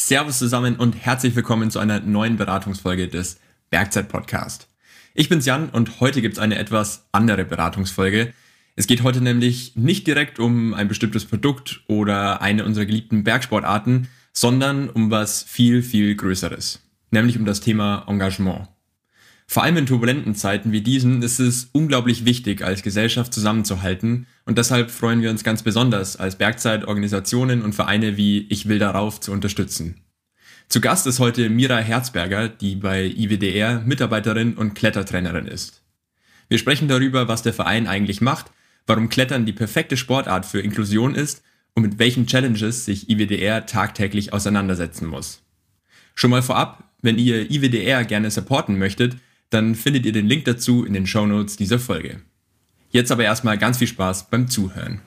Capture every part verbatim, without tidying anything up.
Servus zusammen und herzlich willkommen zu einer neuen Beratungsfolge des Bergzeit-Podcast. Ich bin's Jan und heute gibt's eine etwas andere Beratungsfolge. Es geht heute nämlich nicht direkt um ein bestimmtes Produkt oder eine unserer geliebten Bergsportarten, sondern um was viel, viel Größeres, nämlich um das Thema Engagement. Vor allem in turbulenten Zeiten wie diesen ist es unglaublich wichtig, als Gesellschaft zusammenzuhalten und deshalb freuen wir uns ganz besonders, als Bergzeit Organisationen und Vereine wie Ich will darauf zu unterstützen. Zu Gast ist heute Mira Herzberger, die bei I W D R Mitarbeiterin und Klettertrainerin ist. Wir sprechen darüber, was der Verein eigentlich macht, warum Klettern die perfekte Sportart für Inklusion ist und mit welchen Challenges sich I W D R tagtäglich auseinandersetzen muss. Schon mal vorab, wenn ihr I W D R gerne supporten möchtet, dann findet ihr den Link dazu in den Shownotes dieser Folge. Jetzt aber erstmal ganz viel Spaß beim Zuhören.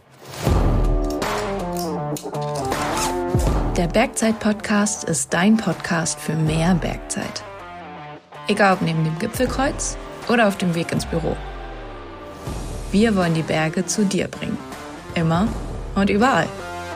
Der Bergzeit-Podcast ist dein Podcast für mehr Bergzeit. Egal ob neben dem Gipfelkreuz oder auf dem Weg ins Büro. Wir wollen die Berge zu dir bringen. Immer und überall.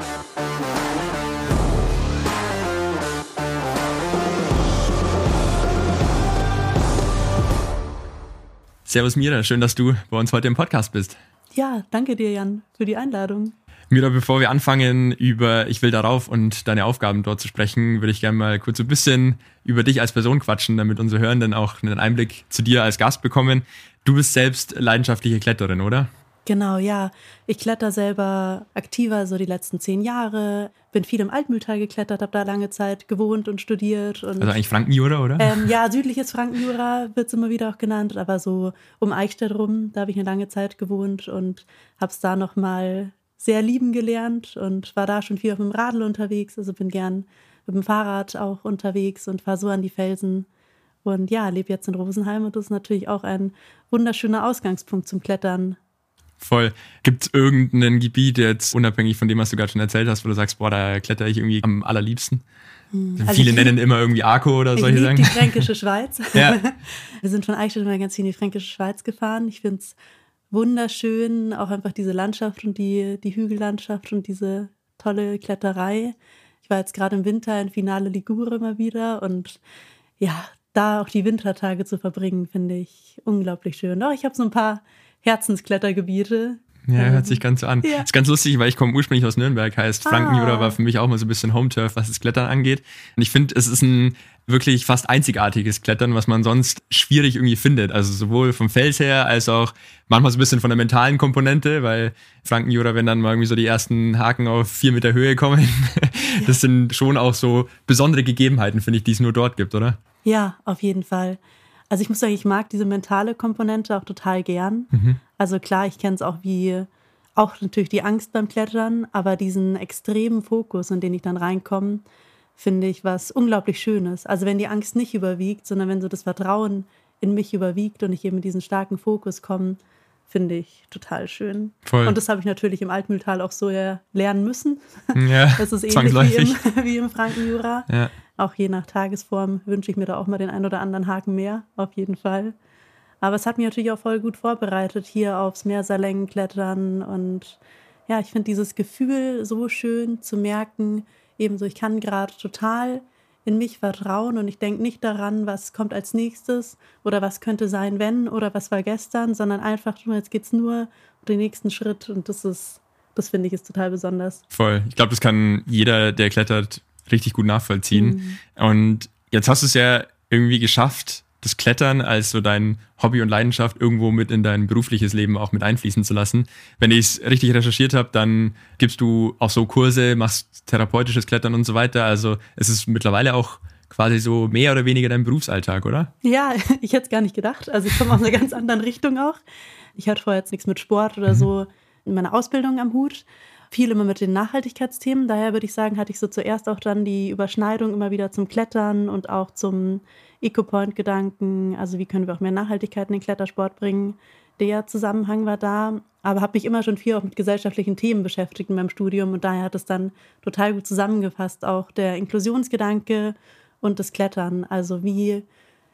Servus Mira, schön, dass du bei uns heute im Podcast bist. Ja, danke dir, Jan, für die Einladung. Mira, bevor wir anfangen, über Ich will darauf und deine Aufgaben dort zu sprechen, würde ich gerne mal kurz so ein bisschen über dich als Person quatschen, damit unsere Hörenden auch einen Einblick zu dir als Gast bekommen. Du bist selbst leidenschaftliche Kletterin, oder? Genau, ja. Ich kletter selber aktiver so die letzten zehn Jahre. Bin viel im Altmühltal geklettert, habe da lange Zeit gewohnt und studiert. Und, also eigentlich Frankenjura, oder? Ähm, ja, südliches Frankenjura wird es immer wieder auch genannt, aber so um Eichstätt rum, da habe ich eine lange Zeit gewohnt und habe es da nochmal sehr lieben gelernt und war da schon viel auf dem Radl unterwegs. Also bin gern mit dem Fahrrad auch unterwegs und fahre so an die Felsen. Und ja, lebe jetzt in Rosenheim und das ist natürlich auch ein wunderschöner Ausgangspunkt zum Klettern. Voll. Gibt es irgendein Gebiet jetzt, unabhängig von dem, was du gerade schon erzählt hast, wo du sagst, boah, da klettere ich irgendwie am allerliebsten? Hm. Also viele nennen immer irgendwie Arco oder solche Sachen. Die Fränkische Schweiz. Ja. Wir sind von Eichstätt immer ganz viel in die Fränkische Schweiz gefahren. Ich finde es wunderschön, auch einfach diese Landschaft und die, die Hügellandschaft und diese tolle Kletterei. Ich war jetzt gerade im Winter in Finale Ligure immer wieder und ja, da auch die Wintertage zu verbringen, finde ich unglaublich schön. Doch, ich habe so ein paar Herzensklettergebiete. Ja, hört sich ganz so an. Ja. Ist ganz lustig, weil ich komme ursprünglich aus Nürnberg, heißt Frankenjura ah. war für mich auch mal so ein bisschen Home-Turf, was das Klettern angeht. Und ich finde, es ist ein wirklich fast einzigartiges Klettern, was man sonst schwierig irgendwie findet. Also sowohl vom Fels her, als auch manchmal so ein bisschen von der mentalen Komponente, weil Frankenjura, wenn dann mal irgendwie so die ersten Haken auf vier Meter Höhe kommen, ja. das sind schon auch so besondere Gegebenheiten, finde ich, die es nur dort gibt, oder? Ja, auf jeden Fall. Also ich muss sagen, ich mag diese mentale Komponente auch total gern. Mhm. Also klar, ich kenne es auch wie, auch natürlich die Angst beim Klettern, aber diesen extremen Fokus, in den ich dann reinkomme, finde ich was unglaublich Schönes. Also wenn die Angst nicht überwiegt, sondern wenn so das Vertrauen in mich überwiegt und ich eben in diesen starken Fokus komme, finde ich total schön. Voll. Und das habe ich natürlich im Altmühltal auch so lernen müssen. Ja, das ist ähnlich wie im, wie im Frankenjura. Ja. Auch je nach Tagesform wünsche ich mir da auch mal den ein oder anderen Haken mehr, auf jeden Fall. Aber es hat mich natürlich auch voll gut vorbereitet, hier aufs Meersalängen klettern. Und ja, ich finde dieses Gefühl so schön zu merken, ebenso ich kann gerade total in mich vertrauen und ich denke nicht daran, was kommt als nächstes oder was könnte sein, wenn oder was war gestern, sondern einfach nur, jetzt geht's nur um den nächsten Schritt und das ist, das finde ich ist total besonders. Voll. Ich glaube, das kann jeder, der klettert, richtig gut nachvollziehen. Mhm. Und jetzt hast du es ja irgendwie geschafft, das Klettern als so dein Hobby und Leidenschaft irgendwo mit in dein berufliches Leben auch mit einfließen zu lassen. Wenn ich es richtig recherchiert habe, dann gibst du auch so Kurse, machst therapeutisches Klettern und so weiter. Also es ist mittlerweile auch quasi so mehr oder weniger dein Berufsalltag, oder? Ja, ich hätte es gar nicht gedacht. Also ich komme aus einer ganz anderen Richtung auch. Ich hatte vorher jetzt nichts mit Sport oder mhm. so in meiner Ausbildung am Hut. Viel immer mit den Nachhaltigkeitsthemen. Daher würde ich sagen, hatte ich so zuerst auch dann die Überschneidung immer wieder zum Klettern und auch zum Eco-Point-Gedanken. Also wie können wir auch mehr Nachhaltigkeit in den Klettersport bringen? Der Zusammenhang war da. Aber habe mich immer schon viel auch mit gesellschaftlichen Themen beschäftigt in meinem Studium. Und daher hat es dann total gut zusammengefasst. Auch der Inklusionsgedanke und das Klettern. Also wie,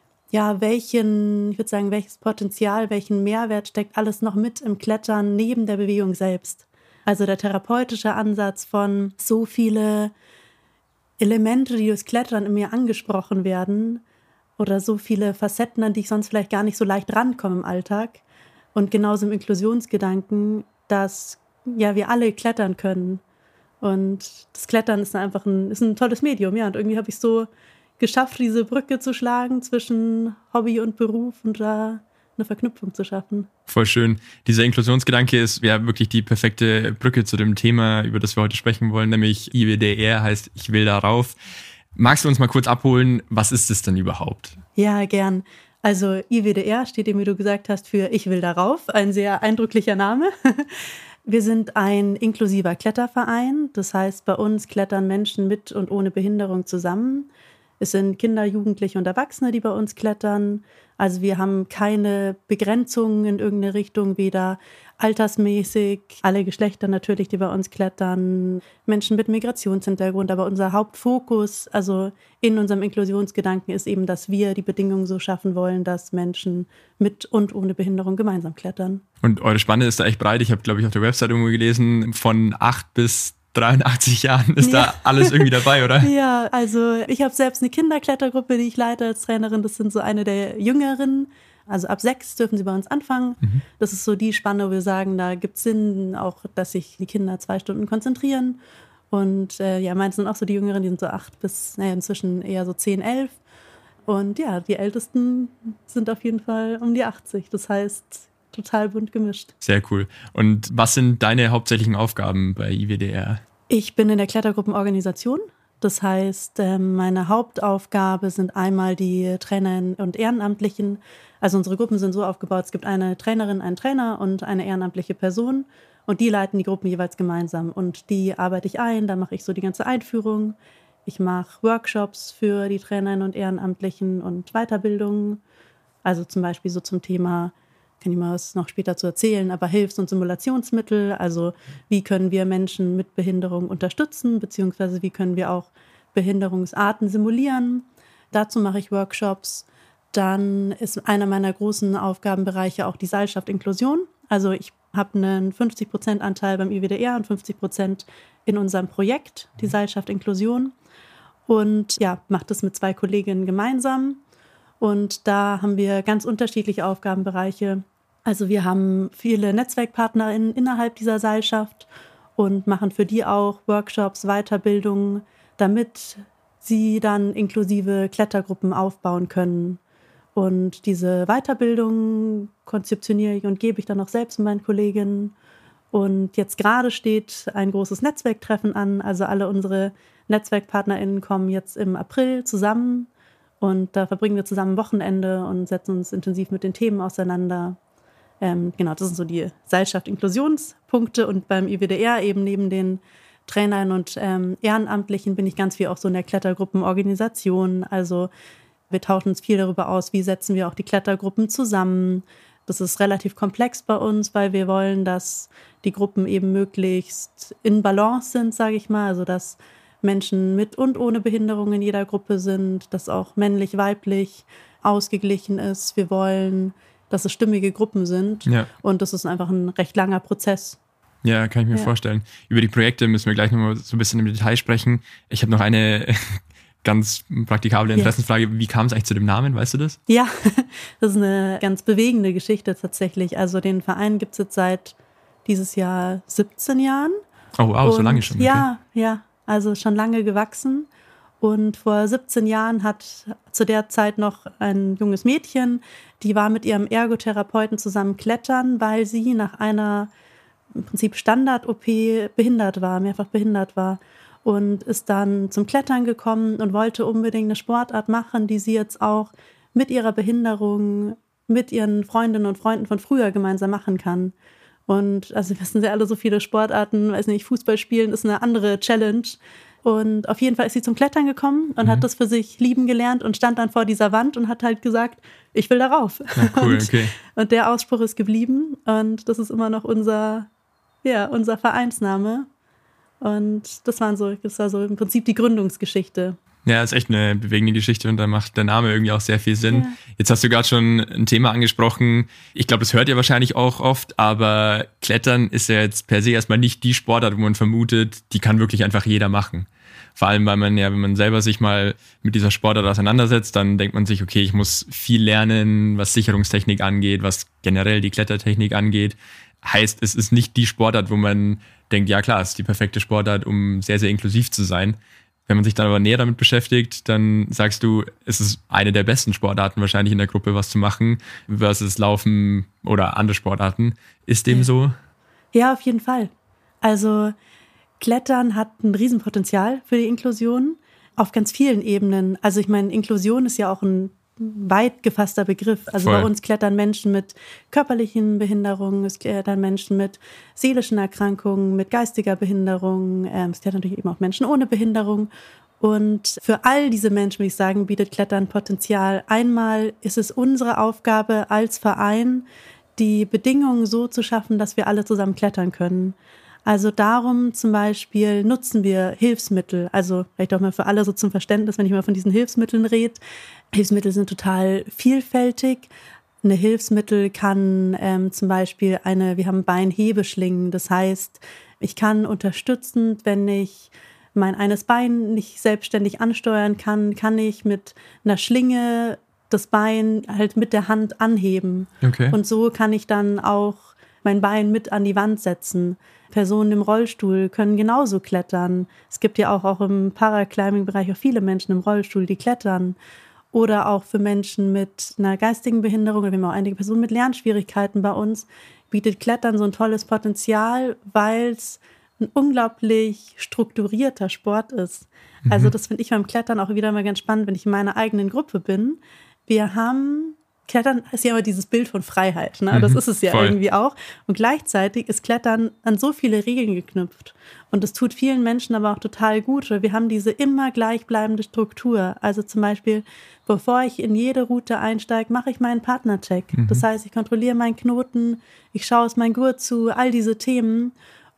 ja, welchen, ich würde sagen, welches Potenzial, welchen Mehrwert steckt alles noch mit im Klettern neben der Bewegung selbst? Also der therapeutische Ansatz von so viele Elemente, die durchs Klettern in mir angesprochen werden oder so viele Facetten, an die ich sonst vielleicht gar nicht so leicht rankomme im Alltag. Und genauso im Inklusionsgedanken, dass ja wir alle klettern können. Und das Klettern ist einfach ein, ist ein tolles Medium, ja. Und irgendwie habe ich so geschafft, diese Brücke zu schlagen zwischen Hobby und Beruf und da eine Verknüpfung zu schaffen. Voll schön. Dieser Inklusionsgedanke ist ja wirklich die perfekte Brücke zu dem Thema, über das wir heute sprechen wollen, nämlich I W D R heißt Ich will darauf. Magst du uns mal kurz abholen, was ist es denn überhaupt? Ja, gern. Also I W D R steht eben, wie du gesagt hast, für Ich will darauf, ein sehr eindrücklicher Name. Wir sind ein inklusiver Kletterverein, das heißt, bei uns klettern Menschen mit und ohne Behinderung zusammen. Es sind Kinder, Jugendliche und Erwachsene, die bei uns klettern. Also wir haben keine Begrenzungen in irgendeine Richtung, weder altersmäßig, alle Geschlechter natürlich, die bei uns klettern, Menschen mit Migrationshintergrund. Aber unser Hauptfokus, also in unserem Inklusionsgedanken, ist eben, dass wir die Bedingungen so schaffen wollen, dass Menschen mit und ohne Behinderung gemeinsam klettern. Und eure Spanne ist da echt breit. Ich habe, glaube ich, auf der Website irgendwo gelesen, von acht bis dreiundachtzig Jahren ist ja. Da alles irgendwie dabei, oder? Ja, also ich habe selbst eine Kinderklettergruppe, die ich leite als Trainerin. Das sind so eine der Jüngeren. Also ab sechs dürfen sie bei uns anfangen. Mhm. Das ist so die Spanne, wo wir sagen, da gibt es Sinn, auch, dass sich die Kinder zwei Stunden konzentrieren. Und äh, ja, meins sind auch so die Jüngeren, die sind so acht bis, naja, inzwischen eher so zehn, elf. Und ja, die Ältesten sind auf jeden Fall um die achtzig. Das heißt, total bunt gemischt. Sehr cool. Und was sind deine hauptsächlichen Aufgaben bei I W D R? Ich bin in der Klettergruppenorganisation. Das heißt, meine Hauptaufgabe sind einmal die Trainerinnen und Ehrenamtlichen. Also unsere Gruppen sind so aufgebaut, es gibt eine Trainerin, einen Trainer und eine ehrenamtliche Person. Und die leiten die Gruppen jeweils gemeinsam. Und die arbeite ich ein, da mache ich so die ganze Einführung. Ich mache Workshops für die Trainerinnen und Ehrenamtlichen und Weiterbildungen. Also zum Beispiel so zum Thema, kann ich mal was noch später zu erzählen, aber Hilfs- und Simulationsmittel, also wie können wir Menschen mit Behinderung unterstützen, beziehungsweise wie können wir auch Behinderungsarten simulieren. Dazu mache ich Workshops. Dann ist einer meiner großen Aufgabenbereiche auch die Seilschaft Inklusion. Also ich habe einen fünfzig Prozent Anteil beim I W D R und fünfzig Prozent in unserem Projekt, die Seilschaft Inklusion. Und ja, mache das mit zwei Kolleginnen gemeinsam. Und da haben wir ganz unterschiedliche Aufgabenbereiche. Also wir haben viele NetzwerkpartnerInnen innerhalb dieser Seilschaft und machen für die auch Workshops, Weiterbildungen, damit sie dann inklusive Klettergruppen aufbauen können. Und diese Weiterbildung konzeptioniere ich und gebe ich dann auch selbst mit meinen Kolleginnen. Und jetzt gerade steht ein großes Netzwerktreffen an. Also alle unsere NetzwerkpartnerInnen kommen jetzt im April zusammen. Und da verbringen wir zusammen Wochenende und setzen uns intensiv mit den Themen auseinander. Ähm, genau, das sind so die Seilschaft-Inklusionspunkte. Und beim I W D R eben neben den Trainern und ähm, Ehrenamtlichen bin ich ganz viel auch so in der Klettergruppenorganisation. Also wir tauschen uns viel darüber aus, wie setzen wir auch die Klettergruppen zusammen. Das ist relativ komplex bei uns, weil wir wollen, dass die Gruppen eben möglichst in Balance sind, sage ich mal. Also dass Menschen mit und ohne Behinderung in jeder Gruppe sind, dass auch männlich, weiblich ausgeglichen ist. Wir wollen, dass es stimmige Gruppen sind. Ja. Und das ist einfach ein recht langer Prozess. Ja, kann ich mir ja. vorstellen. Über die Projekte müssen wir gleich nochmal so ein bisschen im Detail sprechen. Ich habe noch eine ganz praktikable Interessensfrage. Ja. Wie kam es eigentlich zu dem Namen? Weißt du das? Ja, das ist eine ganz bewegende Geschichte tatsächlich. Also den Verein gibt es jetzt seit dieses Jahr siebzehn Jahren. Oh wow, und so lange schon. Okay. Ja, ja. Also schon lange gewachsen. Und vor siebzehn Jahren hat zu der Zeit noch ein junges Mädchen, die war mit ihrem Ergotherapeuten zusammen klettern, weil sie nach einer im Prinzip Standard-O P behindert war, mehrfach behindert war. Und ist dann zum Klettern gekommen und wollte unbedingt eine Sportart machen, die sie jetzt auch mit ihrer Behinderung, mit ihren Freundinnen und Freunden von früher gemeinsam machen kann. Und also wir wissen ja alle, so viele Sportarten, weiß nicht, Fußball spielen ist eine andere Challenge. Und auf jeden Fall ist sie zum Klettern gekommen und mhm. hat das für sich lieben gelernt und stand dann vor dieser Wand und hat halt gesagt, ich will darauf. Ja, cool, und, okay. und der Ausspruch ist geblieben und das ist immer noch unser, ja, unser Vereinsname. Und das waren so, das war so im Prinzip die Gründungsgeschichte. Ja, ist echt eine bewegende Geschichte und da macht der Name irgendwie auch sehr viel Sinn. Ja. Jetzt hast du gerade schon ein Thema angesprochen. Ich glaube, das hört ihr wahrscheinlich auch oft, aber Klettern ist ja jetzt per se erstmal nicht die Sportart, wo man vermutet, die kann wirklich einfach jeder machen. Vor allem, weil man ja, wenn man selber sich mal mit dieser Sportart auseinandersetzt, dann denkt man sich, okay, ich muss viel lernen, was Sicherungstechnik angeht, was generell die Klettertechnik angeht. Heißt, es ist nicht die Sportart, wo man denkt, ja klar, es ist die perfekte Sportart, um sehr, sehr inklusiv zu sein. Wenn man sich dann aber näher damit beschäftigt, dann sagst du, es ist eine der besten Sportarten wahrscheinlich in der Gruppe was zu machen, versus Laufen oder andere Sportarten. Ist dem ja. so? Ja, auf jeden Fall. Also Klettern hat ein Riesenpotenzial für die Inklusion auf ganz vielen Ebenen. Also ich meine, Inklusion ist ja auch ein weit gefasster Begriff. Also Voll. Bei uns klettern Menschen mit körperlichen Behinderungen, es klettern Menschen mit seelischen Erkrankungen, mit geistiger Behinderung, ähm, es klettern natürlich eben auch Menschen ohne Behinderung. Und für all diese Menschen, würde ich sagen, bietet Klettern Potenzial. Einmal ist es unsere Aufgabe als Verein, die Bedingungen so zu schaffen, dass wir alle zusammen klettern können. Also darum zum Beispiel nutzen wir Hilfsmittel, also vielleicht auch mal für alle so zum Verständnis, wenn ich mal von diesen Hilfsmitteln rede. Hilfsmittel sind total vielfältig. Eine Hilfsmittel kann ähm, zum Beispiel eine, wir haben Beinhebeschlingen, das heißt, ich kann unterstützend, wenn ich mein eines Bein nicht selbstständig ansteuern kann, kann ich mit einer Schlinge das Bein halt mit der Hand anheben. Okay. Und so kann ich dann auch mein Bein mit an die Wand setzen. Personen im Rollstuhl können genauso klettern. Es gibt ja auch, auch im Paraclimbing-Bereich auch viele Menschen im Rollstuhl, die klettern. Oder auch für Menschen mit einer geistigen Behinderung, oder wir haben auch einige Personen mit Lernschwierigkeiten bei uns, bietet Klettern so ein tolles Potenzial, weil es ein unglaublich strukturierter Sport ist. Mhm. Also das finde ich beim Klettern auch wieder mal ganz spannend, wenn ich in meiner eigenen Gruppe bin. Wir haben Klettern ist ja immer dieses Bild von Freiheit, ne? Das ist es ja Voll. Irgendwie auch. Und gleichzeitig ist Klettern an so viele Regeln geknüpft. Und das tut vielen Menschen aber auch total gut, weil wir haben diese immer gleichbleibende Struktur. Also zum Beispiel, bevor ich in jede Route einsteige, mache ich meinen Partnercheck. Mhm. Das heißt, ich kontrolliere meinen Knoten, ich schaue aus meinem Gurt zu, all diese Themen.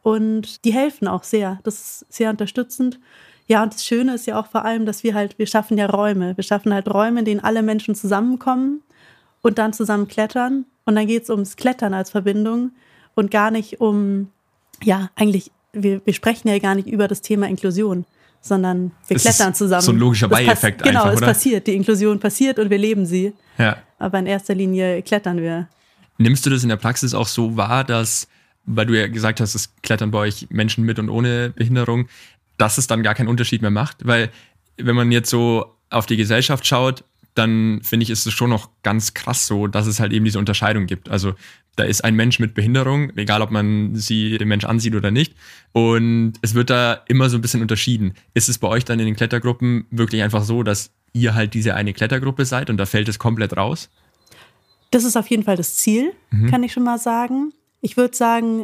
Und die helfen auch sehr. Das ist sehr unterstützend. Ja, und das Schöne ist ja auch vor allem, dass wir halt, wir schaffen ja Räume. Wir schaffen halt Räume, in denen alle Menschen zusammenkommen und dann zusammen klettern. Und dann geht es ums Klettern als Verbindung und gar nicht um, ja, eigentlich, wir, wir sprechen ja gar nicht über das Thema Inklusion, sondern wir es klettern zusammen. So ein logischer Beieffekt Genau, einfach, es oder? passiert, die Inklusion passiert und wir leben sie. Ja. Aber in erster Linie klettern wir. Nimmst du das in der Praxis auch so wahr, dass, weil du ja gesagt hast, es klettern bei euch Menschen mit und ohne Behinderung, dass es dann gar keinen Unterschied mehr macht? Weil wenn man jetzt so auf die Gesellschaft schaut, dann finde ich, ist es schon noch ganz krass so, dass es halt eben diese Unterscheidung gibt. Also da ist ein Mensch mit Behinderung, egal ob man sie den Mensch ansieht oder nicht. Und es wird da immer so ein bisschen unterschieden. Ist es bei euch dann in den Klettergruppen wirklich einfach so, dass ihr halt diese eine Klettergruppe seid und da fällt es komplett raus? Das ist auf jeden Fall das Ziel, mhm. kann ich schon mal sagen. Ich würde sagen,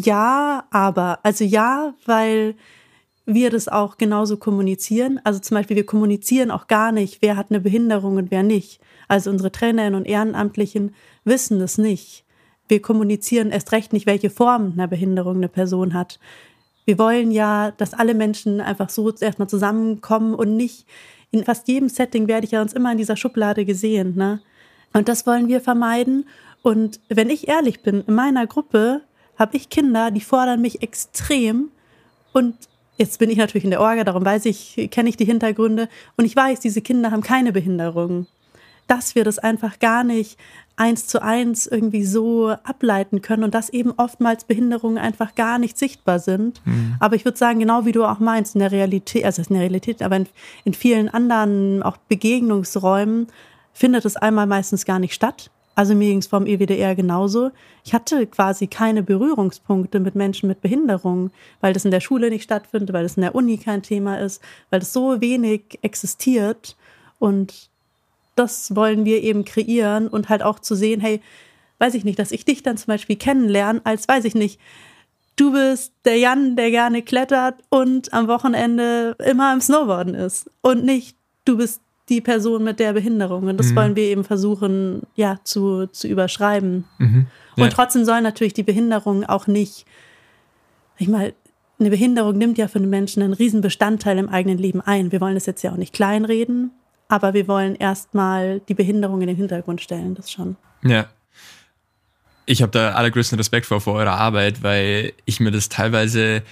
ja, aber. Also ja, weil wir das auch genauso kommunizieren. Also zum Beispiel, wir kommunizieren auch gar nicht, wer hat eine Behinderung und wer nicht. Also unsere Trainerinnen und Ehrenamtlichen wissen das nicht. Wir kommunizieren erst recht nicht, welche Form einer Behinderung eine Person hat. Wir wollen ja, dass alle Menschen einfach so erstmal zusammenkommen und nicht, in fast jedem Setting werde ich ja uns immer in dieser Schublade gesehen, ne? Und das wollen wir vermeiden. Und wenn ich ehrlich bin, in meiner Gruppe habe ich Kinder, die fordern mich extrem. Und jetzt bin ich natürlich in der Orga, darum weiß ich, kenne ich die Hintergründe. Und ich weiß, diese Kinder haben keine Behinderung. Dass wir das einfach gar nicht eins zu eins irgendwie so ableiten können und dass eben oftmals Behinderungen einfach gar nicht sichtbar sind. Mhm. Aber ich würde sagen, genau wie du auch meinst, in der Realität, also in der Realität, aber in, in vielen anderen auch Begegnungsräumen findet es einmal meistens gar nicht statt. Also mir ging es vom E W D R genauso. Ich hatte quasi keine Berührungspunkte mit Menschen mit Behinderung, weil das in der Schule nicht stattfindet, weil das in der Uni kein Thema ist, weil das so wenig existiert. Und das wollen wir eben kreieren und halt auch zu sehen, hey, weiß ich nicht, dass ich dich dann zum Beispiel kennenlerne, als, weiß ich nicht, du bist der Jan, der gerne klettert und am Wochenende immer im Snowboarden ist. Und nicht, du bist die Person mit der Behinderung. Und das mhm. wollen wir eben versuchen, ja, zu, zu überschreiben. Mhm. Ja. Und trotzdem soll natürlich die Behinderung auch nicht, ich meine, eine Behinderung nimmt ja für den Menschen einen riesen Bestandteil im eigenen Leben ein. Wir wollen das jetzt ja auch nicht kleinreden, aber wir wollen erstmal die Behinderung in den Hintergrund stellen, das schon. Ja. Ich habe da allergrößten Respekt vor, vor eurer Arbeit, weil ich mir das teilweise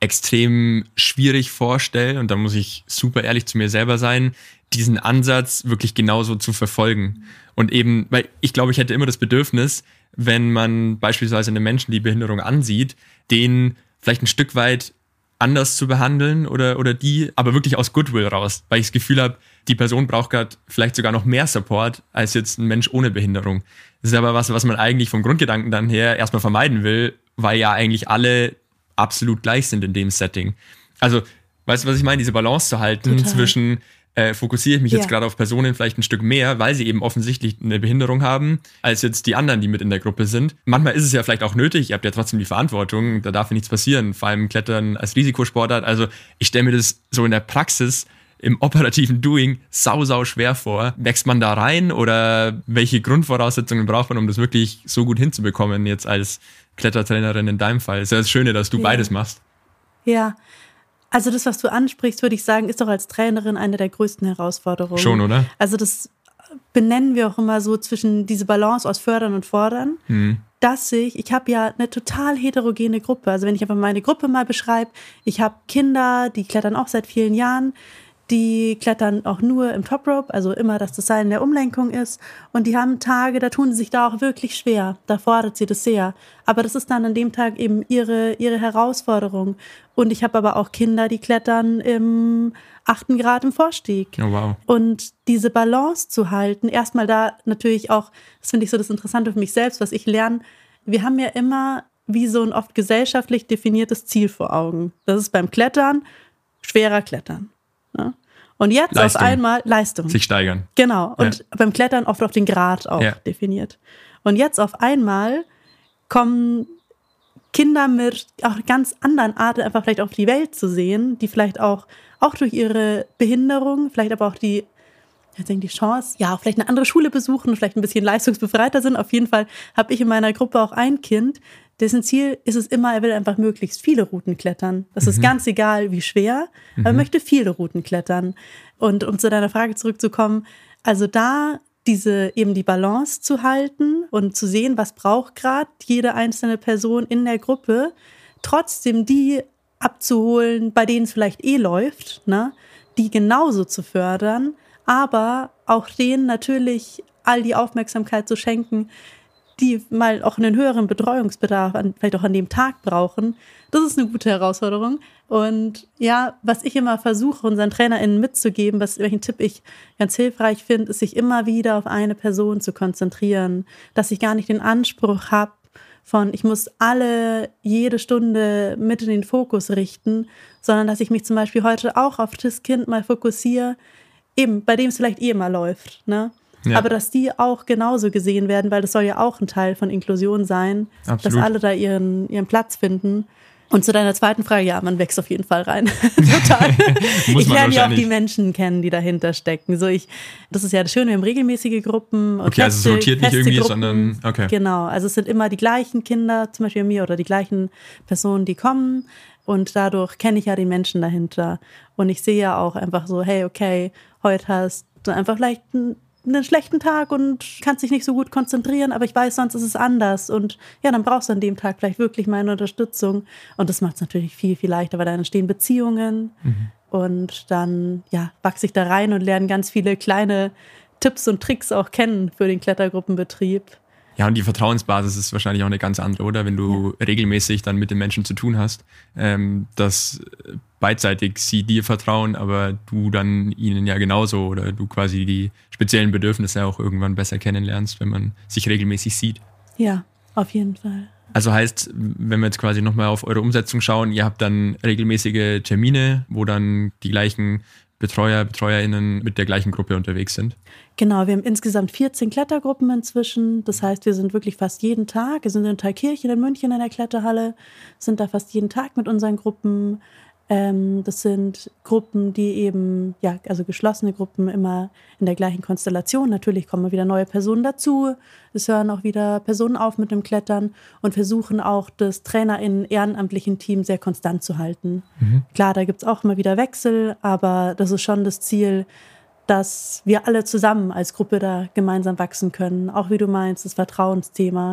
extrem schwierig vorstelle, und da muss ich super ehrlich zu mir selber sein, diesen Ansatz wirklich genauso zu verfolgen. Und eben, weil ich glaube, ich hätte immer das Bedürfnis, wenn man beispielsweise einen Menschen die Behinderung ansieht, den vielleicht ein Stück weit anders zu behandeln oder, oder die, aber wirklich aus Goodwill raus, weil ich das Gefühl habe, die Person braucht gerade vielleicht sogar noch mehr Support als jetzt ein Mensch ohne Behinderung. Das ist aber was, was man eigentlich vom Grundgedanken dann her erstmal vermeiden will, weil ja eigentlich alle absolut gleich sind in dem Setting. Also, weißt du, was ich meine? Diese Balance zu halten Total. zwischen äh, fokussiere ich mich ja. jetzt gerade auf Personen vielleicht ein Stück mehr, weil sie eben offensichtlich eine Behinderung haben, als jetzt die anderen, die mit in der Gruppe sind. Manchmal ist es ja vielleicht auch nötig, ihr habt ja trotzdem die Verantwortung, da darf ja nichts passieren, vor allem Klettern als Risikosportart. Also ich stelle mir das so in der Praxis, im operativen Doing sau, sau schwer vor. Wächst man da rein oder welche Grundvoraussetzungen braucht man, um das wirklich so gut hinzubekommen, jetzt als Klettertrainerin in deinem Fall? Ist ja das Schöne, dass du ja. beides machst. Ja, also das, was du ansprichst, würde ich sagen, ist doch als Trainerin eine der größten Herausforderungen. Schon, oder? Also das benennen wir auch immer so zwischen diese Balance aus Fördern und Fordern, mhm. dass ich, ich habe ja eine total heterogene Gruppe. Also wenn ich einfach meine Gruppe mal beschreibe, ich habe Kinder, die klettern auch seit vielen Jahren, die klettern auch nur im Top Rope, also immer, dass das Seil in der Umlenkung ist. Und die haben Tage, da tun sie sich da auch wirklich schwer. Da fordert sie das sehr. Aber das ist dann an dem Tag eben ihre, ihre Herausforderung. Und ich habe aber auch Kinder, die klettern im achten Grad im Vorstieg. Oh, wow. Und diese Balance zu halten, erstmal da natürlich auch, das finde ich so das Interessante für mich selbst, was ich lerne, wir haben ja immer wie so ein oft gesellschaftlich definiertes Ziel vor Augen. Das ist beim Klettern schwerer Klettern. Ja. Und jetzt Leistung. auf einmal Leistung. Sich steigern. Genau. Und ja. beim Klettern oft auf den Grad auch ja. definiert. Und jetzt auf einmal kommen Kinder mit auch ganz anderen Arten einfach vielleicht auf die Welt zu sehen, die vielleicht auch, auch durch ihre Behinderung, vielleicht aber auch die, ich denke, die Chance, ja, vielleicht eine andere Schule besuchen und vielleicht ein bisschen leistungsbefreiter sind. Auf jeden Fall habe ich in meiner Gruppe auch ein Kind, dessen Ziel ist es immer, er will einfach möglichst viele Routen klettern. Das mhm. ist ganz egal, wie schwer, aber er mhm. möchte viele Routen klettern. Und um zu deiner Frage zurückzukommen, also da diese eben die Balance zu halten und zu sehen, was braucht gerade jede einzelne Person in der Gruppe, trotzdem die abzuholen, bei denen es vielleicht eh läuft, ne, die genauso zu fördern, aber auch denen natürlich all die Aufmerksamkeit zu schenken, die mal auch einen höheren Betreuungsbedarf an, vielleicht auch an dem Tag brauchen. Das ist eine gute Herausforderung. Und ja, was ich immer versuche, unseren TrainerInnen mitzugeben, was, welchen Tipp ich ganz hilfreich finde, ist, sich immer wieder auf eine Person zu konzentrieren. Dass ich gar nicht den Anspruch habe von, ich muss alle jede Stunde mit in den Fokus richten, sondern dass ich mich zum Beispiel heute auch auf das Kind mal fokussiere, eben, bei dem es vielleicht eh mal läuft, ne? Ja. Aber dass die auch genauso gesehen werden, weil das soll ja auch ein Teil von Inklusion sein, Absolut. Dass alle da ihren, ihren Platz finden. Und zu deiner zweiten Frage, ja, man wächst auf jeden Fall rein. Total. Ich lerne ja auch die Menschen kennen, die dahinter stecken. So ich, das ist ja das Schöne, wir haben regelmäßige Gruppen. Und okay, feste, also es rotiert nicht irgendwie, Gruppen. sondern, okay. Genau, also es sind immer die gleichen Kinder, zum Beispiel bei mir, oder die gleichen Personen, die kommen. Und dadurch kenne ich ja die Menschen dahinter. Und ich sehe ja auch einfach so, hey, okay, heute hast du einfach vielleicht ein einen schlechten Tag und kannst dich nicht so gut konzentrieren, aber ich weiß, sonst ist es anders. Und ja, dann brauchst du an dem Tag vielleicht wirklich meine Unterstützung. Und das macht es natürlich viel, viel leichter, weil dann entstehen Beziehungen. Mhm. Und dann ja, wachse ich da rein und lerne ganz viele kleine Tipps und Tricks auch kennen für den Klettergruppenbetrieb. Ja, und die Vertrauensbasis ist wahrscheinlich auch eine ganz andere, oder? Wenn du ja. regelmäßig dann mit den Menschen zu tun hast, ähm, dass beidseitig sie dir vertrauen, aber du dann ihnen ja genauso oder du quasi die speziellen Bedürfnisse auch irgendwann besser kennenlernst, wenn man sich regelmäßig sieht. Ja, auf jeden Fall. Also heißt, wenn wir jetzt quasi nochmal auf eure Umsetzung schauen, ihr habt dann regelmäßige Termine, wo dann die gleichen Betreuer, BetreuerInnen mit der gleichen Gruppe unterwegs sind? Genau, wir haben insgesamt vierzehn Klettergruppen inzwischen. Das heißt, wir sind wirklich fast jeden Tag, wir sind in Thalkirchen in München in der Kletterhalle, sind da fast jeden Tag mit unseren Gruppen. Ähm, das sind Gruppen, die eben, ja, also geschlossene Gruppen immer in der gleichen Konstellation. Natürlich kommen wieder neue Personen dazu. Es hören auch wieder Personen auf mit dem Klettern und versuchen auch das TrainerInnen ehrenamtlichen Team sehr konstant zu halten. Mhm. Klar, da gibt es auch immer wieder Wechsel, aber das ist schon das Ziel, dass wir alle zusammen als Gruppe da gemeinsam wachsen können. Auch wie du meinst, das Vertrauensthema,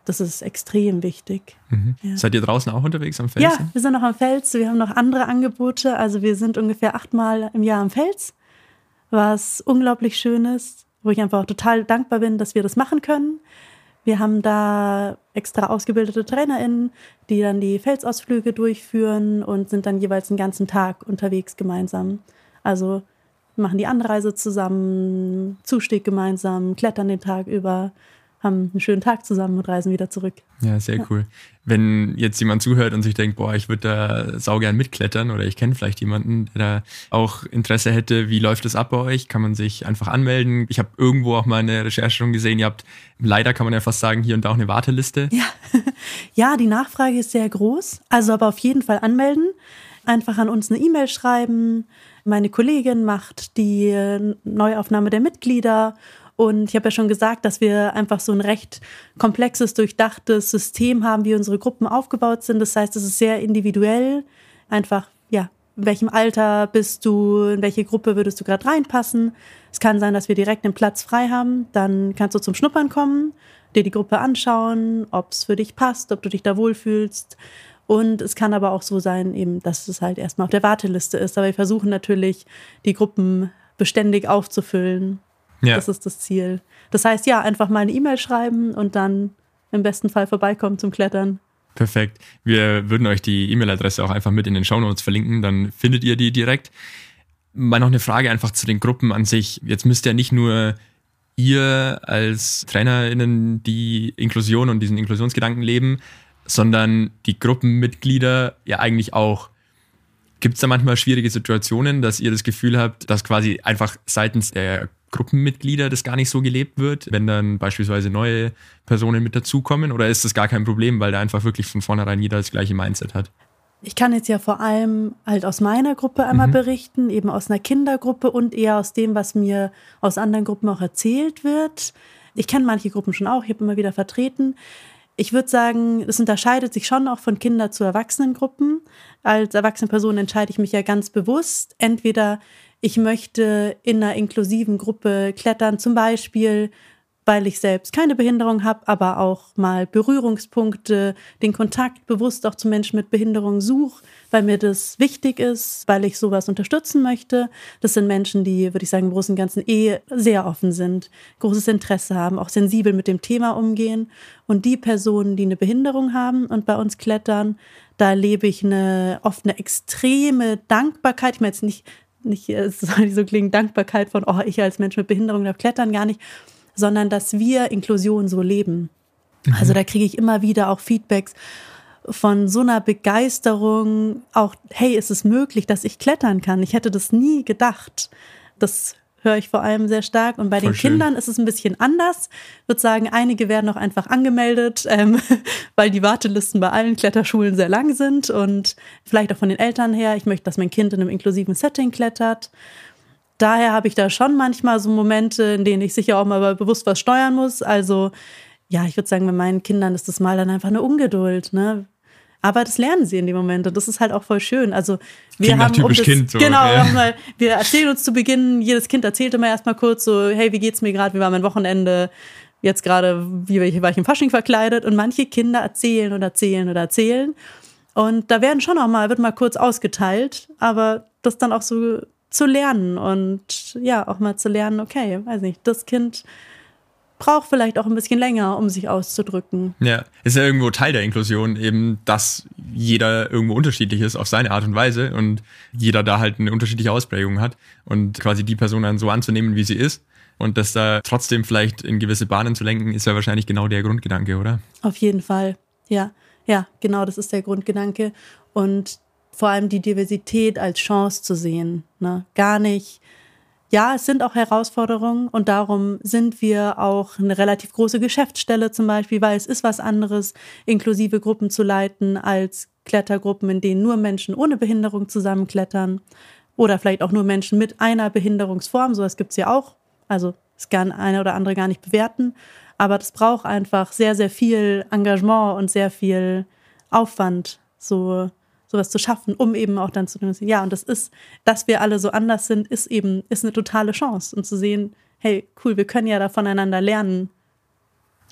Das ist extrem wichtig. Mhm. Ja. Seid ihr draußen auch unterwegs am Fels? Ja, wir sind noch am Fels. Wir haben noch andere Angebote. Also wir sind ungefähr achtmal im Jahr am Fels, was unglaublich schön ist, wo ich einfach auch total dankbar bin, dass wir das machen können. Wir haben da extra ausgebildete TrainerInnen, die dann die Felsausflüge durchführen und sind dann jeweils den ganzen Tag unterwegs gemeinsam. Also wir machen die Anreise zusammen, Zustieg gemeinsam, klettern den Tag über, haben einen schönen Tag zusammen und reisen wieder zurück. Ja, sehr ja. cool. Wenn jetzt jemand zuhört und sich denkt, boah, ich würde da saugern mitklettern oder ich kenne vielleicht jemanden, der da auch Interesse hätte, wie läuft es ab bei euch? Kann man sich einfach anmelden? Ich habe irgendwo auch mal eine Recherche schon gesehen, ihr habt leider, kann man ja fast sagen, hier und da auch eine Warteliste. Ja, ja, die Nachfrage ist sehr groß, also aber auf jeden Fall anmelden. Einfach an uns eine E-Mail schreiben. Meine Kollegin macht die Neuaufnahme der Mitglieder. Und ich habe ja schon gesagt, dass wir einfach so ein recht komplexes, durchdachtes System haben, wie unsere Gruppen aufgebaut sind. Das heißt, es ist sehr individuell. Einfach, ja, in welchem Alter bist du, in welche Gruppe würdest du gerade reinpassen. Es kann sein, dass wir direkt einen Platz frei haben. Dann kannst du zum Schnuppern kommen, dir die Gruppe anschauen, ob es für dich passt, ob du dich da wohlfühlst. Und es kann aber auch so sein, eben, dass es halt erstmal auf der Warteliste ist. Aber wir versuchen natürlich, die Gruppen beständig aufzufüllen. Ja. Das ist das Ziel. Das heißt, ja, einfach mal eine E-Mail schreiben und dann im besten Fall vorbeikommen zum Klettern. Perfekt. Wir würden euch die E-Mail-Adresse auch einfach mit in den Shownotes verlinken, dann findet ihr die direkt. Mal noch eine Frage einfach zu den Gruppen an sich. Jetzt müsst ja nicht nur ihr als TrainerInnen die Inklusion und diesen Inklusionsgedanken leben, sondern die Gruppenmitglieder ja eigentlich auch. Gibt es da manchmal schwierige Situationen, dass ihr das Gefühl habt, dass quasi einfach seitens der Gruppenmitglieder das gar nicht so gelebt wird, wenn dann beispielsweise neue Personen mit dazukommen? Oder ist das gar kein Problem, weil da einfach wirklich von vornherein jeder das gleiche Mindset hat? Ich kann jetzt ja vor allem halt aus meiner Gruppe einmal mhm. berichten, eben aus einer Kindergruppe und eher aus dem, was mir aus anderen Gruppen auch erzählt wird. Ich kenne manche Gruppen schon auch, ich habe immer wieder vertreten. Ich würde sagen, es unterscheidet sich schon auch von Kinder- zu Erwachsenengruppen. Als erwachsene Person entscheide ich mich ja ganz bewusst. Entweder ich möchte in einer inklusiven Gruppe klettern, zum Beispiel, weil ich selbst keine Behinderung habe, aber auch mal Berührungspunkte, den Kontakt bewusst auch zu Menschen mit Behinderung suche, weil mir das wichtig ist, weil ich sowas unterstützen möchte. Das sind Menschen, die, würde ich sagen, im Großen und Ganzen eh sehr offen sind, großes Interesse haben, auch sensibel mit dem Thema umgehen. Und die Personen, die eine Behinderung haben und bei uns klettern, da erlebe ich eine, oft eine extreme Dankbarkeit. Ich meine jetzt nicht, nicht es soll nicht so klingen, Dankbarkeit von, oh, ich als Mensch mit Behinderung darf klettern, gar nicht, sondern dass wir Inklusion so leben. Mhm. Also da kriege ich immer wieder auch Feedbacks von so einer Begeisterung, auch, hey, ist es möglich, dass ich klettern kann? Ich hätte das nie gedacht. Das höre ich vor allem sehr stark. Und bei Voll den schön. Kindern ist es ein bisschen anders. Ich würde sagen, einige werden auch einfach angemeldet, ähm, weil die Wartelisten bei allen Kletterschulen sehr lang sind und vielleicht auch von den Eltern her, ich möchte, dass mein Kind in einem inklusiven Setting klettert. Daher habe ich da schon manchmal so Momente, in denen ich sicher auch mal bewusst was steuern muss. Also ja, ich würde sagen, bei meinen Kindern ist das mal dann einfach eine Ungeduld, ne? Aber das lernen sie in dem Moment und das ist halt auch voll schön. Also wir Klingt haben typisch um das, Kind so. Genau, ja. mal, wir erzählen uns zu Beginn, jedes Kind erzählt immer erstmal kurz so, hey, wie geht's mir gerade, wie war mein Wochenende, jetzt gerade, wie war ich im Fasching verkleidet, und manche Kinder erzählen und erzählen oder erzählen und da werden schon auch mal, wird mal kurz ausgeteilt, aber das dann auch so zu lernen und ja, auch mal zu lernen, okay, weiß nicht, das Kind braucht vielleicht auch ein bisschen länger, um sich auszudrücken. Ja, ist ja irgendwo Teil der Inklusion, eben, dass jeder irgendwo unterschiedlich ist auf seine Art und Weise und jeder da halt eine unterschiedliche Ausprägung hat und quasi die Person dann so anzunehmen, wie sie ist und das da trotzdem vielleicht in gewisse Bahnen zu lenken, ist ja wahrscheinlich genau der Grundgedanke, oder? Auf jeden Fall, ja. Ja, genau, das ist der Grundgedanke und vor allem die Diversität als Chance zu sehen, ne? Gar nicht. Ja, es sind auch Herausforderungen und darum sind wir auch eine relativ große Geschäftsstelle zum Beispiel, weil es ist was anderes, inklusive Gruppen zu leiten als Klettergruppen, in denen nur Menschen ohne Behinderung zusammenklettern oder vielleicht auch nur Menschen mit einer Behinderungsform, sowas gibt es ja auch, also das kann eine oder andere gar nicht bewerten, aber das braucht einfach sehr, sehr viel Engagement und sehr viel Aufwand, so sowas zu schaffen, um eben auch dann zu tun, ja, und das ist, dass wir alle so anders sind, ist eben, ist eine totale Chance und zu sehen, hey, cool, wir können ja da voneinander lernen.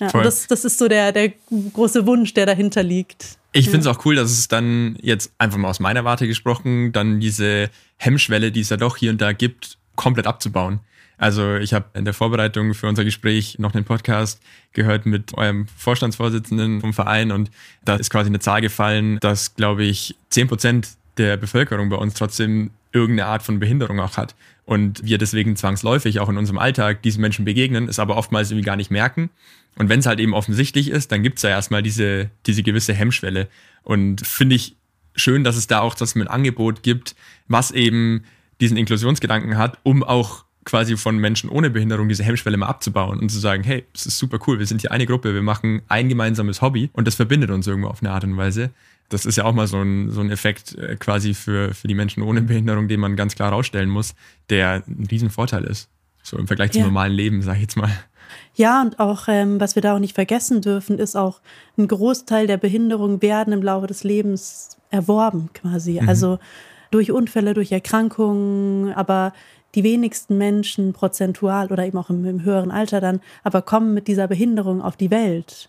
ja. Und das, das ist so der, der große Wunsch, der dahinter liegt. Ich finde es auch cool, dass es dann jetzt einfach mal aus meiner Warte gesprochen, dann diese Hemmschwelle, die es ja doch hier und da gibt, komplett abzubauen. Also ich habe in der Vorbereitung für unser Gespräch noch einen Podcast gehört mit eurem Vorstandsvorsitzenden vom Verein und da ist quasi eine Zahl gefallen, dass, glaube ich, zehn Prozent der Bevölkerung bei uns trotzdem irgendeine Art von Behinderung auch hat. Und wir deswegen zwangsläufig auch in unserem Alltag diesen Menschen begegnen, es aber oftmals irgendwie gar nicht merken. Und wenn es halt eben offensichtlich ist, dann gibt es ja erstmal diese, diese gewisse Hemmschwelle. Und finde ich schön, dass es da auch das mit Angebot gibt, was eben diesen Inklusionsgedanken hat, um auch quasi von Menschen ohne Behinderung diese Hemmschwelle mal abzubauen und zu sagen, hey, das ist super cool, wir sind hier eine Gruppe, wir machen ein gemeinsames Hobby und das verbindet uns irgendwo auf eine Art und Weise. Das ist ja auch mal so ein, so ein Effekt äh, quasi für, für die Menschen ohne Behinderung, den man ganz klar rausstellen muss, der ein Riesenvorteil ist. So im Vergleich zum ja. normalen Leben, sag ich jetzt mal. Ja, und auch, ähm, was wir da auch nicht vergessen dürfen, ist auch, ein Großteil der Behinderungen werden im Laufe des Lebens erworben quasi. Mhm. Also durch Unfälle, durch Erkrankungen, aber die wenigsten Menschen prozentual oder eben auch im, im höheren Alter dann, aber kommen mit dieser Behinderung auf die Welt.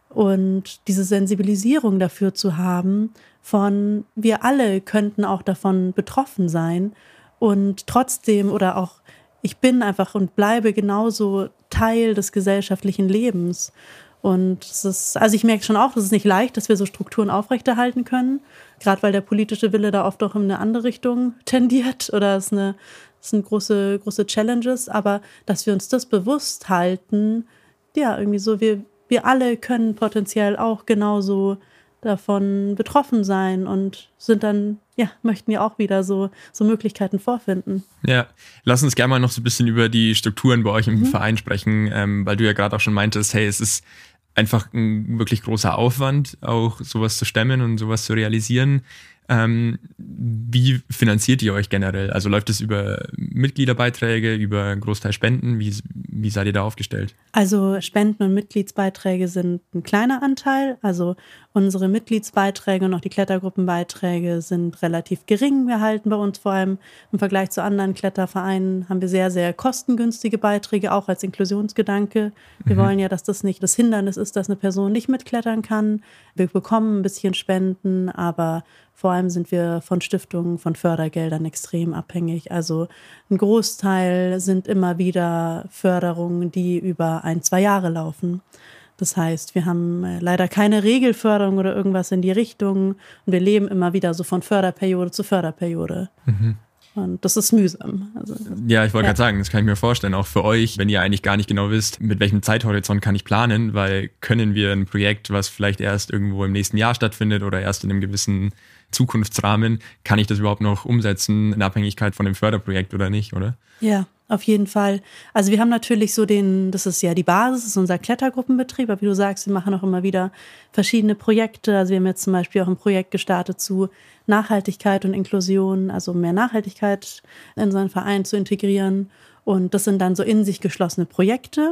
Und diese Sensibilisierung dafür zu haben, von wir alle könnten auch davon betroffen sein und trotzdem oder auch ich bin einfach und bleibe genauso Teil des gesellschaftlichen Lebens. Und es ist, also ich merke schon auch, das ist nicht leicht, dass wir so Strukturen aufrechterhalten können, gerade weil der politische Wille da oft auch in eine andere Richtung tendiert oder es eine Das sind große, große Challenges, aber dass wir uns das bewusst halten, ja, irgendwie so, wir, wir alle können potenziell auch genauso davon betroffen sein und sind dann, ja, möchten ja auch wieder so, so Möglichkeiten vorfinden. Ja, lass uns gerne mal noch so ein bisschen über die Strukturen bei euch im mhm. Verein sprechen, ähm, weil du ja gerade auch schon meintest, hey, es ist einfach ein wirklich großer Aufwand, auch sowas zu stemmen und sowas zu realisieren. Ähm, wie finanziert ihr euch generell? Also läuft es über Mitgliederbeiträge, über einen Großteil Spenden? Wie, wie seid ihr da aufgestellt? Also Spenden und Mitgliedsbeiträge sind ein kleiner Anteil. Also unsere Mitgliedsbeiträge und auch die Klettergruppenbeiträge sind relativ gering. Wir halten bei uns vor allem im Vergleich zu anderen Klettervereinen haben wir sehr, sehr kostengünstige Beiträge, auch als Inklusionsgedanke. Wir mhm. wollen ja, dass das nicht das Hindernis ist, dass eine Person nicht mitklettern kann. Wir bekommen ein bisschen Spenden, aber vor allem sind wir von Stiftungen, von Fördergeldern extrem abhängig. Also ein Großteil sind immer wieder Förderungen, die über ein, zwei Jahre laufen. Das heißt, wir haben leider keine Regelförderung oder irgendwas in die Richtung und wir leben immer wieder so von Förderperiode zu Förderperiode. Mhm. Und das ist mühsam. Also, ja, ich wollte ja. gerade sagen, das kann ich mir vorstellen, auch für euch, wenn ihr eigentlich gar nicht genau wisst, mit welchem Zeithorizont kann ich planen, weil können wir ein Projekt, was vielleicht erst irgendwo im nächsten Jahr stattfindet oder erst in einem gewissen Zukunftsrahmen, kann ich das überhaupt noch umsetzen in Abhängigkeit von dem Förderprojekt oder nicht, oder? Ja, auf jeden Fall. Also wir haben natürlich so den, das ist ja die Basis, das ist unser Klettergruppenbetrieb, aber wie du sagst, wir machen auch immer wieder verschiedene Projekte. Also wir haben jetzt zum Beispiel auch ein Projekt gestartet zu Nachhaltigkeit und Inklusion, also mehr Nachhaltigkeit in unseren Verein zu integrieren. Und das sind dann so in sich geschlossene Projekte.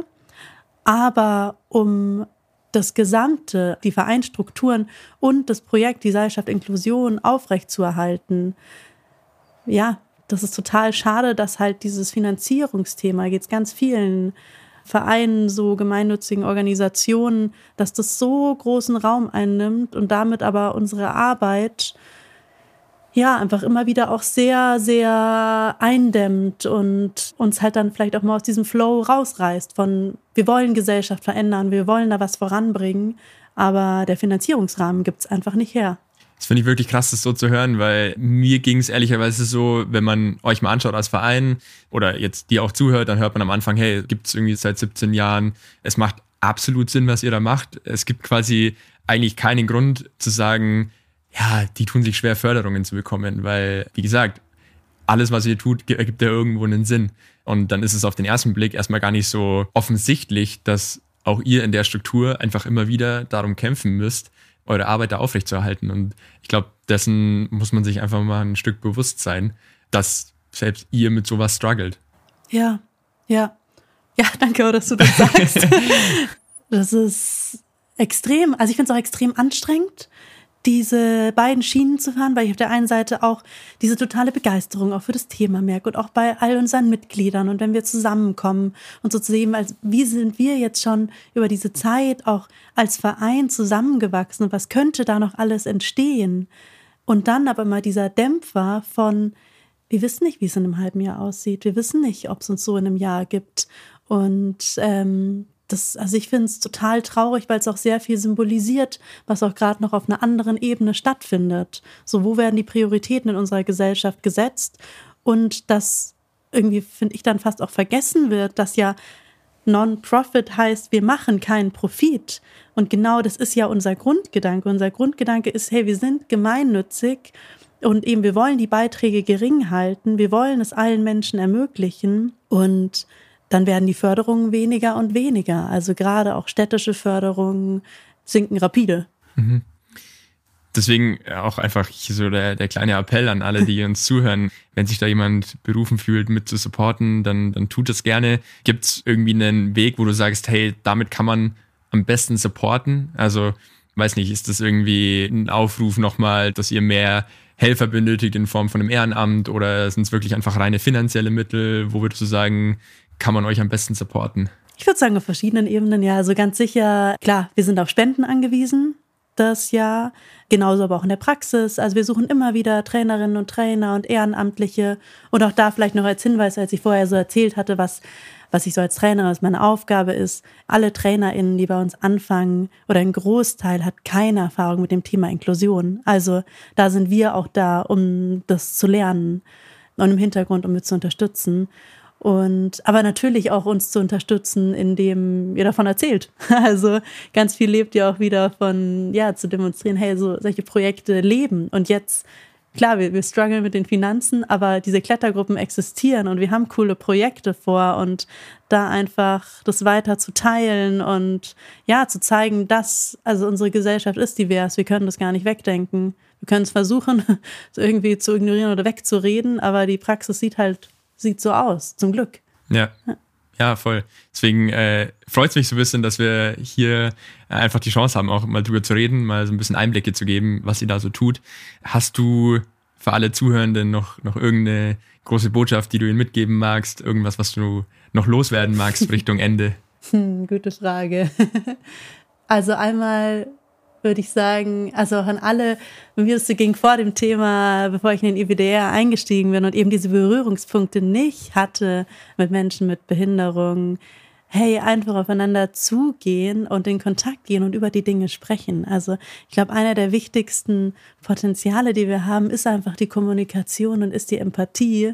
Aber um das Gesamte, die Vereinsstrukturen und das Projekt Die Seilschaft Inklusion aufrechtzuerhalten, ja, das ist total schade, dass halt dieses Finanzierungsthema jetzt ganz vielen Vereinen, so gemeinnützigen Organisationen, dass das so großen Raum einnimmt und damit aber unsere Arbeit ja einfach immer wieder auch sehr, sehr eindämmt und uns halt dann vielleicht auch mal aus diesem Flow rausreißt von, wir wollen Gesellschaft verändern, wir wollen da was voranbringen, aber der Finanzierungsrahmen gibt es einfach nicht her. Das finde ich wirklich krass, das so zu hören, weil mir ging es ehrlicherweise so, wenn man euch mal anschaut als Verein oder jetzt die auch zuhört, dann hört man am Anfang, hey, gibt es irgendwie seit siebzehn Jahren, es macht absolut Sinn, was ihr da macht. Es gibt quasi eigentlich keinen Grund zu sagen, ja, die tun sich schwer, Förderungen zu bekommen, weil, wie gesagt, alles, was ihr tut, ergibt ja irgendwo einen Sinn. Und dann ist es auf den ersten Blick erstmal gar nicht so offensichtlich, dass auch ihr in der Struktur einfach immer wieder darum kämpfen müsst, eure Arbeit da aufrechtzuerhalten. Und ich glaube, dessen muss man sich einfach mal ein Stück bewusst sein, dass selbst ihr mit sowas struggelt. Ja, ja. Ja, danke, dass du das sagst. Das ist extrem, also ich finde es auch extrem anstrengend, diese beiden Schienen zu fahren, weil ich auf der einen Seite auch diese totale Begeisterung auch für das Thema merke und auch bei all unseren Mitgliedern und wenn wir zusammenkommen und so zu sehen, als wie sind wir jetzt schon über diese Zeit auch als Verein zusammengewachsen und was könnte da noch alles entstehen? Und dann aber mal dieser Dämpfer von, wir wissen nicht, wie es in einem halben Jahr aussieht, wir wissen nicht, ob es uns so in einem Jahr gibt und ähm, Das, also ich finde es total traurig, weil es auch sehr viel symbolisiert, was auch gerade noch auf einer anderen Ebene stattfindet. So, wo werden die Prioritäten in unserer Gesellschaft gesetzt? Und dass irgendwie, finde ich, dann fast auch vergessen wird, dass ja Non-Profit heißt, wir machen keinen Profit. Und genau das ist ja unser Grundgedanke. Unser Grundgedanke ist, hey, wir sind gemeinnützig und eben wir wollen die Beiträge gering halten, wir wollen es allen Menschen ermöglichen und dann werden die Förderungen weniger und weniger. Also gerade auch städtische Förderungen sinken rapide. Mhm. Deswegen auch einfach so der, der kleine Appell an alle, die uns zuhören. Wenn sich da jemand berufen fühlt, mit zu supporten, dann, dann tut es gerne. Gibt es irgendwie einen Weg, wo du sagst, hey, damit kann man am besten supporten? Also, weiß nicht, ist das irgendwie ein Aufruf nochmal, dass ihr mehr Helfer benötigt in Form von einem Ehrenamt oder sind es wirklich einfach reine finanzielle Mittel? Wo würdest du sagen, kann man euch am besten supporten? Ich würde sagen, auf verschiedenen Ebenen, ja. Also ganz sicher, klar, wir sind auf Spenden angewiesen, das Jahr. Genauso aber auch in der Praxis. Also wir suchen immer wieder Trainerinnen und Trainer und Ehrenamtliche. Und auch da vielleicht noch als Hinweis, als ich vorher so erzählt hatte, was, was ich so als Trainer, was meine Aufgabe ist. Alle TrainerInnen, die bei uns anfangen, oder ein Großteil hat keine Erfahrung mit dem Thema Inklusion. Also da sind wir auch da, um das zu lernen und im Hintergrund, um mit zu unterstützen. Und aber natürlich auch uns zu unterstützen, indem ihr davon erzählt. Also ganz viel lebt ja auch wieder von, ja, zu demonstrieren, hey, so solche Projekte leben. Und jetzt, klar, wir, wir strugglen mit den Finanzen, aber diese Klettergruppen existieren und wir haben coole Projekte vor und da einfach das weiter zu teilen und ja, zu zeigen, dass, also unsere Gesellschaft ist divers, wir können das gar nicht wegdenken. Wir können es versuchen, irgendwie zu ignorieren oder wegzureden, aber die Praxis sieht halt Sieht so aus, zum Glück. Ja, ja, voll. Deswegen äh, freut es mich so ein bisschen, dass wir hier einfach die Chance haben, auch mal drüber zu reden, mal so ein bisschen Einblicke zu geben, was ihr da so tut. Hast du für alle Zuhörenden noch, noch irgendeine große Botschaft, die du ihnen mitgeben magst? Irgendwas, was du noch loswerden magst Richtung Ende? Hm, gute Frage. Also einmal würde ich sagen, also auch an alle, mir das so ging vor dem Thema, bevor ich in den I B D R eingestiegen bin und eben diese Berührungspunkte nicht hatte mit Menschen mit Behinderung, hey, einfach aufeinander zugehen und in Kontakt gehen und über die Dinge sprechen. Also ich glaube, einer der wichtigsten Potenziale, die wir haben, ist einfach die Kommunikation und ist die Empathie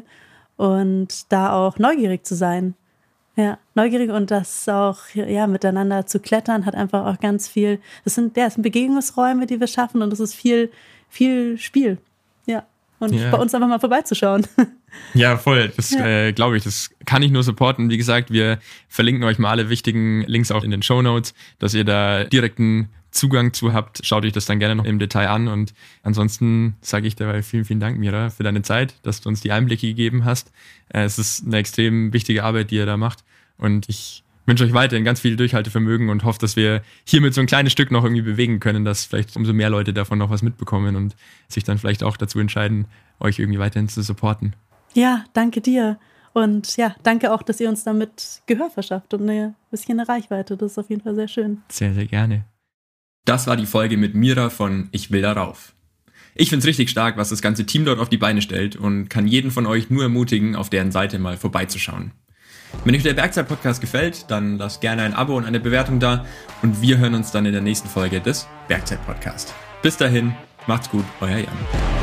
und da auch neugierig zu sein. Ja, neugierig und das auch, ja, miteinander zu klettern hat einfach auch ganz viel, das sind, ja, das sind Begegnungsräume, die wir schaffen und das ist viel, viel Spiel. Ja, und ja. Bei uns einfach mal vorbeizuschauen. Ja, voll, das ja. äh, glaube ich, das kann ich nur supporten. Wie gesagt, wir verlinken euch mal alle wichtigen Links auch in den Shownotes, dass ihr da direkten Zugang zu habt. Schaut euch das dann gerne noch im Detail an und ansonsten sage ich dabei vielen, vielen Dank, Mira, für deine Zeit, dass du uns die Einblicke gegeben hast. Es ist eine extrem wichtige Arbeit, die ihr da macht und ich wünsche euch weiterhin ganz viel Durchhaltevermögen und hoffe, dass wir hiermit so ein kleines Stück noch irgendwie bewegen können, dass vielleicht umso mehr Leute davon noch was mitbekommen und sich dann vielleicht auch dazu entscheiden, euch irgendwie weiterhin zu supporten. Ja, danke dir. Und ja, danke auch, dass ihr uns damit Gehör verschafft und ein bisschen eine Reichweite. Das ist auf jeden Fall sehr schön. Sehr, sehr gerne. Das war die Folge mit Mira von Ich will darauf. Ich find's richtig stark, was das ganze Team dort auf die Beine stellt und kann jeden von euch nur ermutigen, auf deren Seite mal vorbeizuschauen. Wenn euch der Bergzeit-Podcast gefällt, dann lasst gerne ein Abo und eine Bewertung da und wir hören uns dann in der nächsten Folge des Bergzeit-Podcast. Bis dahin, macht's gut, euer Jan.